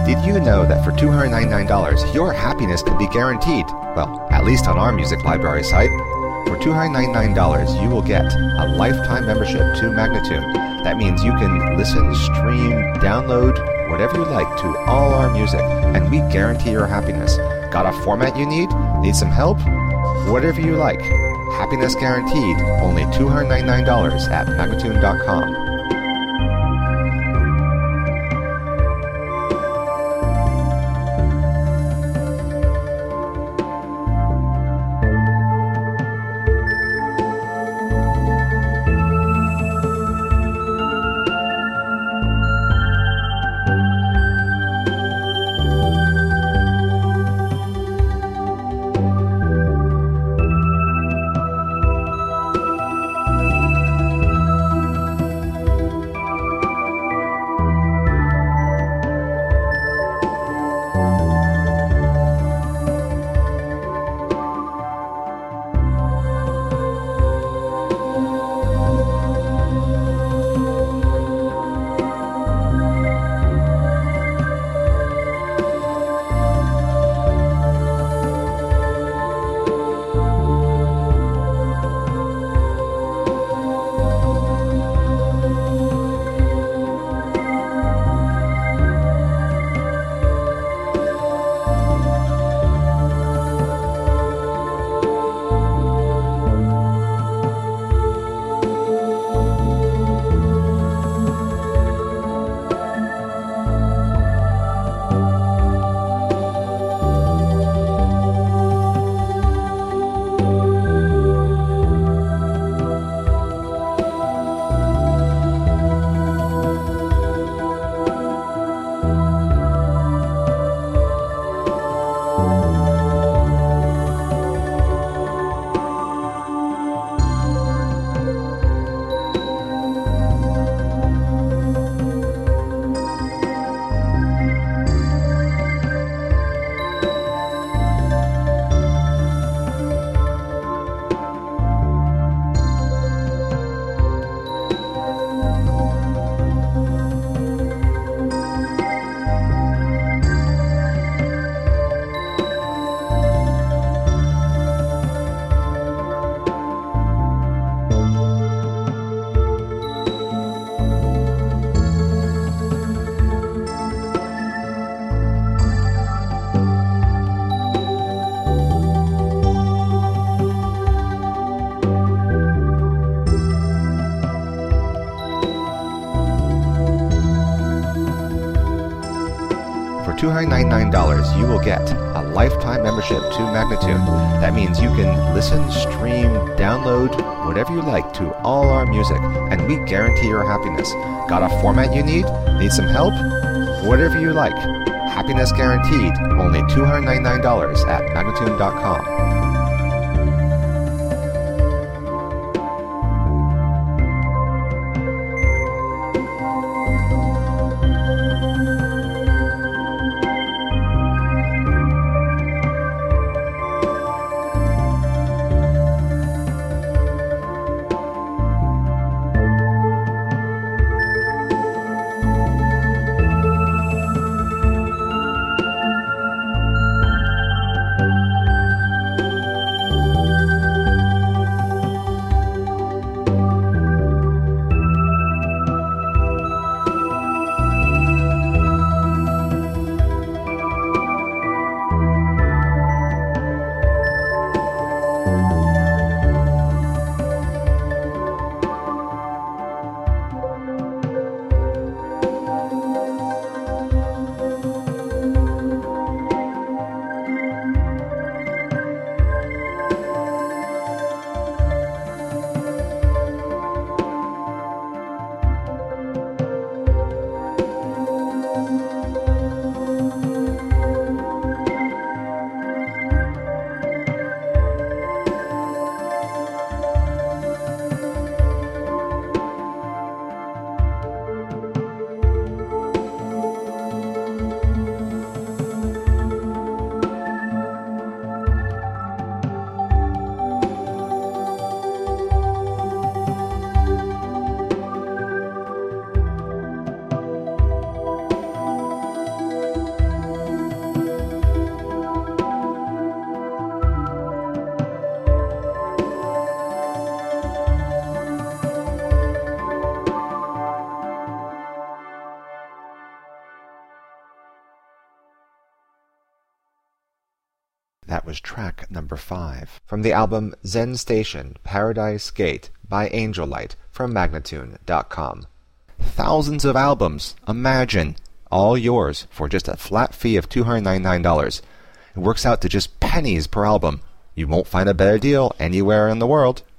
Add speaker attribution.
Speaker 1: Did you know that for $299, your happiness can be guaranteed? Well, at least on our music library site. For $299, you will get a lifetime membership to Magnatune. That means you can listen, stream, download, whatever you like to all our music, and we guarantee your happiness. Got a format you need? Need some help? Whatever you like. Happiness guaranteed, only $299 at Magnatune.com. $299, you will get a lifetime membership to Magnatune. That means you can listen, stream, download, whatever you like to all our music, and we guarantee your happiness. Got a format you need? Need some help? Whatever you like. Happiness guaranteed, only $299 at Magnatune.com. That was track number 5 from the album Zen Station, Paradise Gate by Angel Light from Magnatune.com. Thousands of albums, imagine, all yours for just a flat fee of $299. It works out to just pennies per album. You won't find a better deal anywhere in the world.